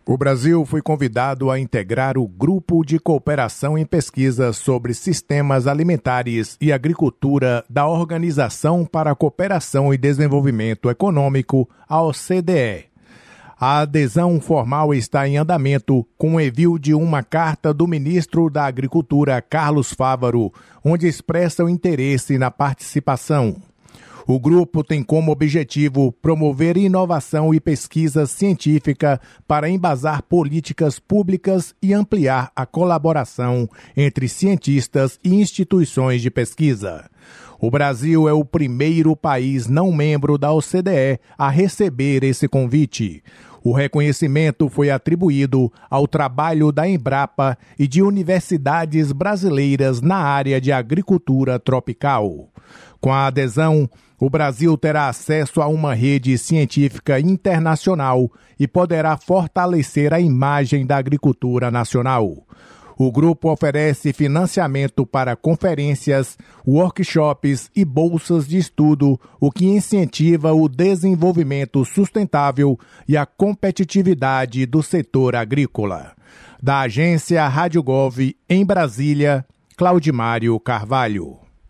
O Brasil foi convidado a integrar o Grupo de Cooperação em Pesquisa sobre Sistemas Alimentares e Agricultura da Organização para a Cooperação e Desenvolvimento Econômico, a OCDE. A adesão formal está em andamento com o envio de uma carta do ministro da Agricultura, Carlos Fávaro, onde expressa o interesse na participação. O grupo tem como objetivo promover inovação e pesquisa científica para embasar políticas públicas e ampliar a colaboração entre cientistas e instituições de pesquisa. O Brasil é o primeiro país não membro da OCDE a receber esse convite. O reconhecimento foi atribuído ao trabalho da Embrapa e de universidades brasileiras na área de agricultura tropical. Com a adesão, o Brasil terá acesso a uma rede científica internacional e poderá fortalecer a imagem da agricultura nacional. O grupo oferece financiamento para conferências, workshops e bolsas de estudo, o que incentiva o desenvolvimento sustentável e a competitividade do setor agrícola. Da agência Rádio Gov, em Brasília, Claudimário Carvalho.